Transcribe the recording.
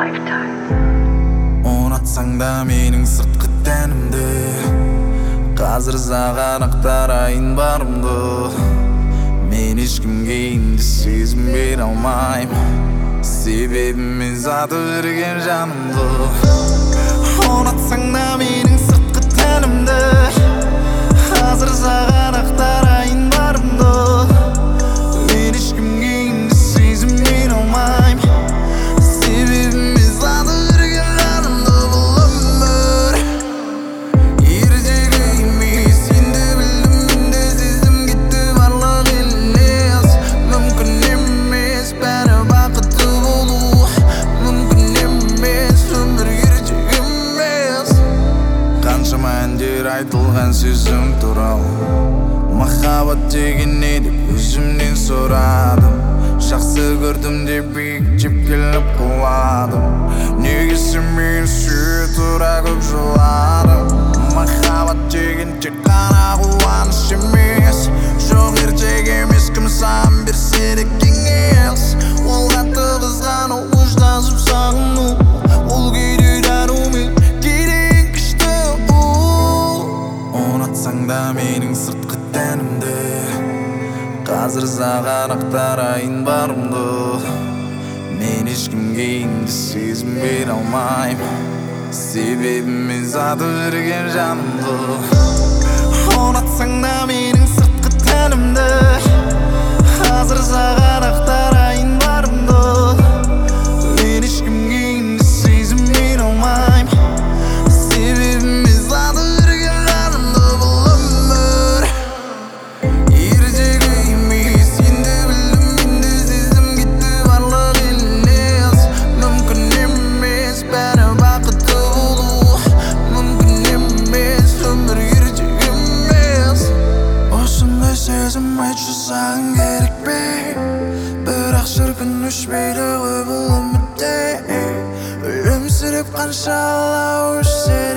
Ұнатсаң да менің сыртқы тәнімді, қазір саған ақтарайын барымды. Мен ешкімге енді сезім бере алмаймын, себебім заты берген жанымды. Ұнатсаң да менің сыртқы тәнімді, қазір саған ақтарайын барымды. Мен ешкімге енді сезім бере алмаймын, себебім заты берген жанымды. Бұл өмір ертегі емес, енді білдім, енді сездім, кетті барлық елес. Мүмкін емес бәрі бақытты болу, мүмкін емес өмір ертегі емес. Қаншама әндер айтылған сөзің туралы, махаббат деген не деп өзімнен сұрадым. Жақсы көрдім деп биіктеп келіп құладым, негесі мен сүйе тұра көп жыладым. Махаббат деген тек қана қуаныш емес, жоқ ертегі емес, кім саған берсе де кеңес. Ол қатты қызғану, ұштасып сағыну, ол кейде дәрумен, кейде күшті. Ұнатсаң да менің сыртқы тәнімді, қазір саған ақтарайын барымды. Мен ешкімге енді сезім бере алмаймын, себебім заты берген жанымды. Ұнатсаң да менің сыртқы тәнімді, қазір саған ақтарайын барымды. Мен ешкімге енді сезім бере алмаймын, себебім заты берген жанымды. Бұл өмір ертегі емес, енді білдім, енді сездім, кетті барлық елес. Мүмкін емес бәрі бақытты болу, мүмкін емес өмір ертегі емес. Осындай сезім айтшы саған керек пе? Бірақ шіркін өшпейді ғой бұл үмітте, өлімсіреп қанша алау өшсе